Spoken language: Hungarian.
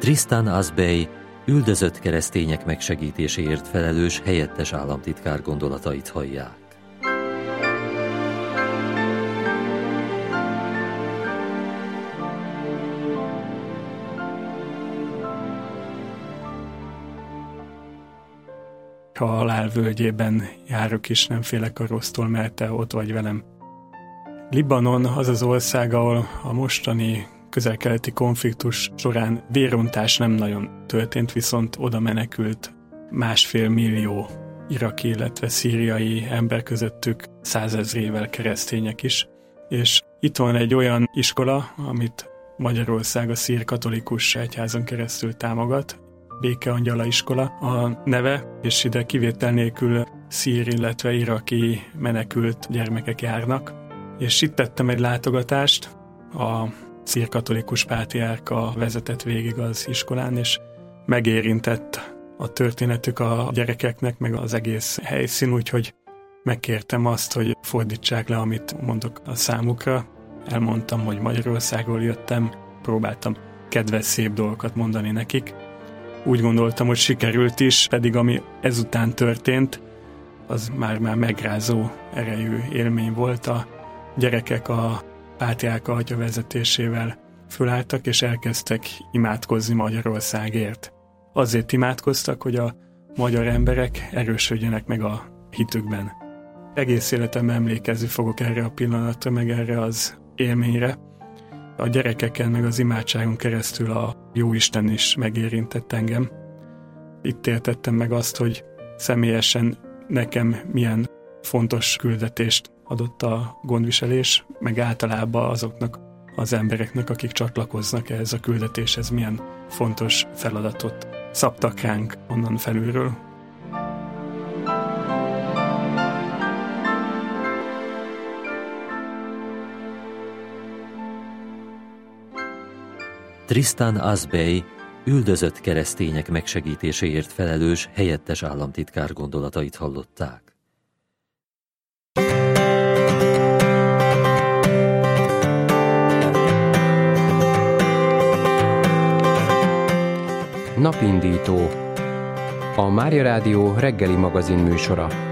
Tristan Azbey üldözött keresztények megsegítéséért felelős helyettes államtitkár gondolatait hallják. Ha a halál völgyében járok is, nem félek a rossztól, mert te ott vagy velem. Libanon az az ország, ahol a mostani közel-keleti konfliktus során vérontás nem nagyon történt, viszont oda menekült 1,5 millió iraki, illetve szíriai ember, közöttük 100 000-ével keresztények is. És itt van egy olyan iskola, amit Magyarország a szír katolikus egyházon keresztül támogat, Békeangyala iskola a neve, és ide kivétel nélkül szír, illetve iraki menekült gyermekek járnak. És itt tettem egy látogatást, a szír katolikus pátriárka vezetett végig az iskolán, és megérintett a történetük a gyerekeknek, meg az egész helyszín, úgyhogy megkértem azt, hogy fordítsák le, amit mondok a számukra. Elmondtam, hogy Magyarországról jöttem, próbáltam kedves, szép dolgokat mondani nekik. Úgy gondoltam, hogy sikerült is, pedig ami ezután történt, az már megrázó erejű élmény volt. A gyerekek a pátriárka atya vezetésével fölálltak, és elkezdtek imádkozni Magyarországért. Azért imádkoztak, hogy a magyar emberek erősödjenek meg a hitükben. Egész életemben emlékezni fogok erre a pillanatra, meg erre az élményre. A gyerekeken, meg az imádságon keresztül a Jóisten is megérintett engem. Itt értettem meg azt, hogy személyesen nekem milyen fontos küldetést adott a gondviselés, meg általában azoknak az embereknek, akik csatlakoznak ehhez a küldetéshez, milyen fontos feladatot szabtak ránk onnan felülről. Tristan Azbey üldözött keresztények megsegítéséért felelős helyettes államtitkár gondolatait hallották. Napindító. A Mária Rádió reggeli magazin műsora.